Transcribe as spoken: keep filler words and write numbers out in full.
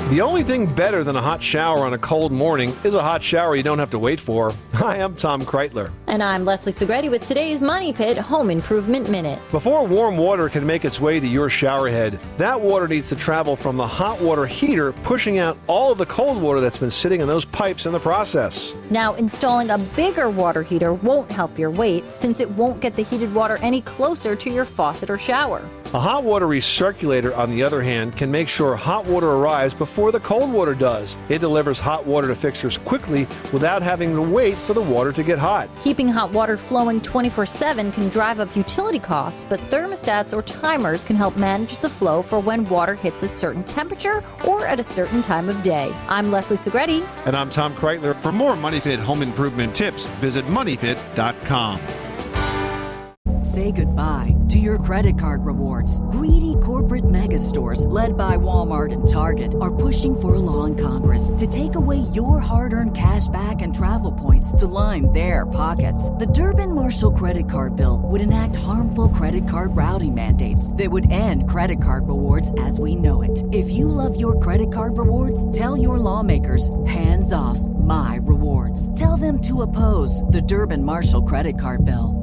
The only thing better than a hot shower on a cold morning is a hot shower you don't have to wait for. Hi, I'm Tom Kreitler. And I'm Leslie Segretti with today's Money Pit Home Improvement Minute. Before warm water can make its way to your shower head, that water needs to travel from the hot water heater, pushing out all of the cold water that's been sitting in those pipes in the process. Now, installing a bigger water heater won't help your wait, since it won't get the heated water any closer to your faucet or shower. A hot water recirculator, on the other hand, can make sure hot water arrives before the cold water does. It delivers hot water to fixtures quickly without having to wait for the water to get hot. Keeping hot water flowing twenty-four seven can drive up utility costs, but thermostats or timers can help manage the flow for when water hits a certain temperature or at a certain time of day. I'm Leslie Segretti. And I'm Tom Kreitler. For more Money Pit home improvement tips, visit money pit dot com. Say goodbye to your credit card rewards. Greedy corporate mega stores, led by Walmart and Target, are pushing for a law in Congress to take away your hard-earned cash back and travel points to line their pockets. The Durbin-Marshall credit card bill would enact harmful credit card routing mandates that would end credit card rewards as we know it. If you love your credit card rewards, tell your lawmakers, hands off my rewards. Tell them to oppose the Durbin-Marshall credit card bill.